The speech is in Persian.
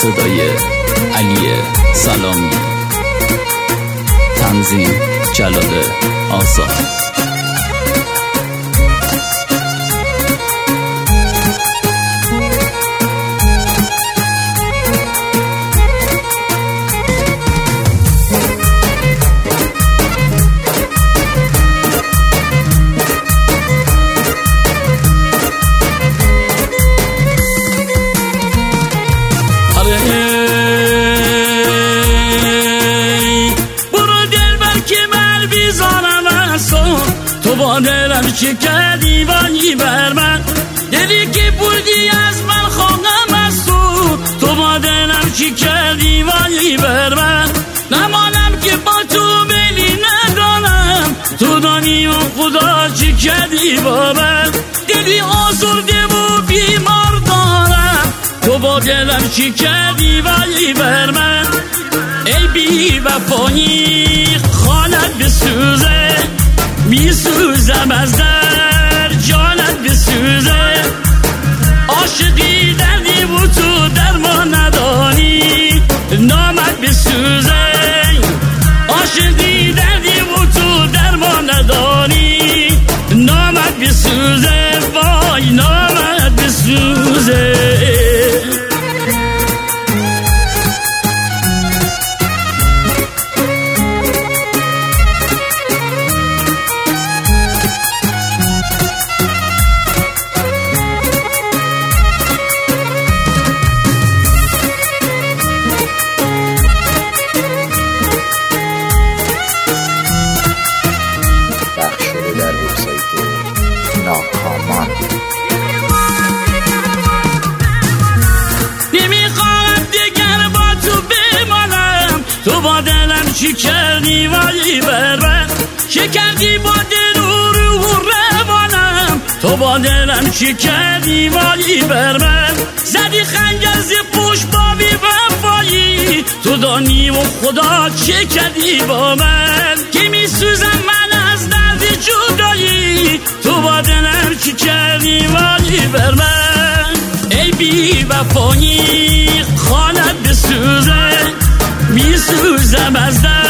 صدای علی سلامی، تنظیم جلال آزاد. تو با دلم چی کردی وانی بر من، دلی که بردی از من خواهم از تو با دلم چی کردی وانی بر من، نمانم که با تو بلی ندانم، تو دانی و خدا چی کردی با من، دلی آزرده و بیمار دارم، تو با دلم چی کردی وانی بر من، ای بی وفایی خانت بسوزه، میسوزم از در جانت بسوزه، عاشقی دردی و تو درمان ندانی نامت بسوزه، عاشقی دردی و تو درمان ندانی نامت بسوزه، وای نامت بسوزه. نمیخوام دیگر با تو بمانم، تو با دلم چی کردی وای بر من، چی کردی با دل و روانم، تو با دلم چی کردی وای بر من، زدی خنجر ز پشت با بی وفایی، تو دانی و خدا چی کردی با من، که میسوزم من از درد جدایی، تو با دلم چی کردی وای بر من، ای بی وفایی خانت بسوزه، میسوزم از درد